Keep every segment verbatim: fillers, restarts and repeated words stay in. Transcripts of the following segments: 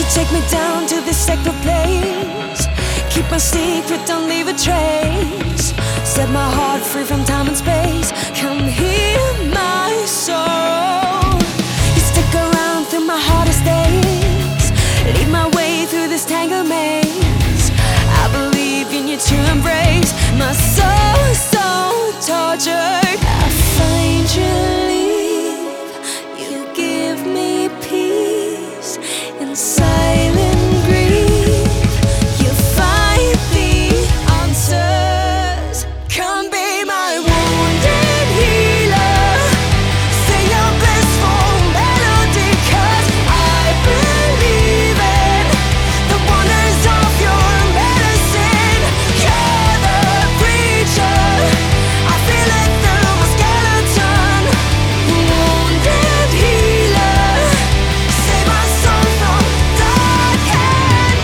take me down to this sacred place. Keep my secret, don't leave a trace. Set my heart free from time and space. Come heal my soul. You stick around through my hardest days. Lead my way through this tangled maze. I believe in your true embrace. My soul is so tortured. I find relief. You give me peace in silent grief. You find the answers. Come be my wounded healer. Say your blissful melody, 'cause I believe in the wonders of your medicine. You're the preacher. I feel it through my skeleton. Wounded healer. Save my soul from dark and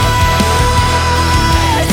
night.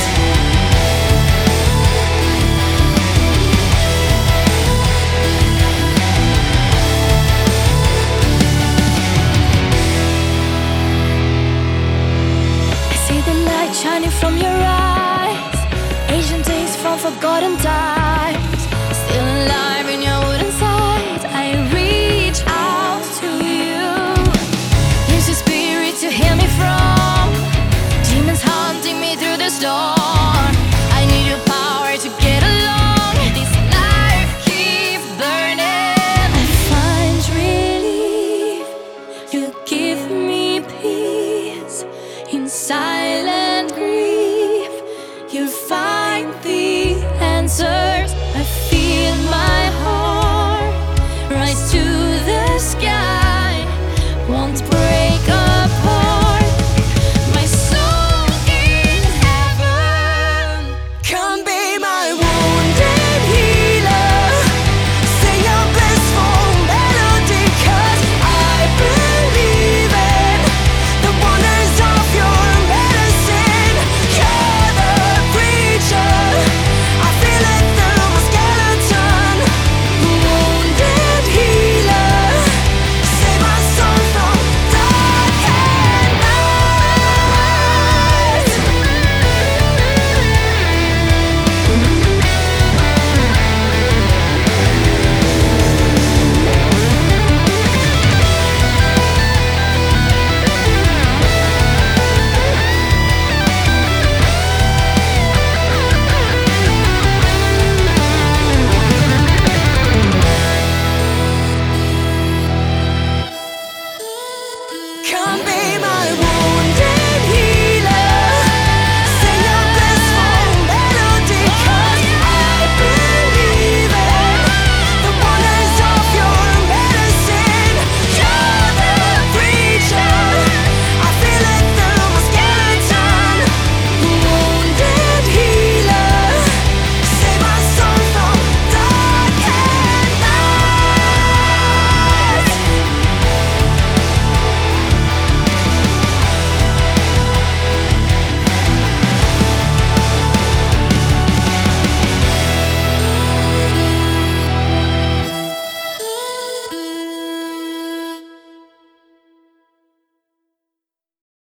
I see the light shining from your eyes. Ancient days from forgotten times. Still alive in your wooden sides. I reach out to you. Use your spirit to heal me from demons haunting me through the storm. I need your power to get along. This life keeps burning. I find relief. You give me peace in silent grief. You find the answers. I feel my heart rise to the sky. Won't break apart. My soul in heaven. Come be my wounded healer. Say your blissful melody, 'cause I believe in the wonders of your medicine. You're the preacher. I feel it through my skeleton. Wounded healer. Save my soul from dark and night. Come be my